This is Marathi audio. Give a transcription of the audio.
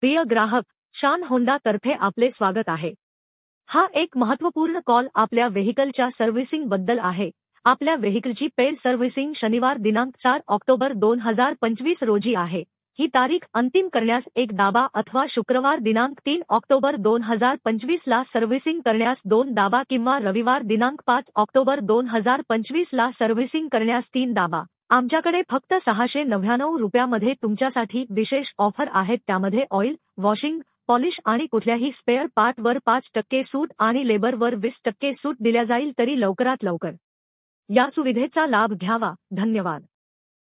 प्रिय ग्राहक, शान होंडा तर्फे आपले स्वागत आहे। हा एक महत्त्वपूर्ण कॉल आपल्या व्हेइकलच्या सर्व्हिसिंग बद्दल आहे। आपल्या व्हेइकलची पेड सर्व्हिसिंग शनिवार दिनांक 4 ऑक्टोबर 2025 रोजी आहे। ही तारीख अंतिम करण्यास एक दाबा अथवा शुक्रवार दिनांक 3 ऑक्टोबर 2025 ला सर्व्हिसिंग करण्यास 2 दाबा किंवा रविवार दिनांक 5 ऑक्टोबर 2025 ला सर्व्हिसिंग करण्यास 3 दाबा। आमच्याकडे फक्त 699 रुपयामध्ये तुमच्यासाठी विशेष ऑफर आहेत, त्यामध्ये ऑइल, वॉशिंग, पॉलिश आणि कुठल्याही स्पेअर पार्टवर 5% सूट आणि लेबरवर 20% सूट दिल्या जाईल, तरी लवकरात लवकर या सुविधेचा लाभ घ्यावा। धन्यवाद।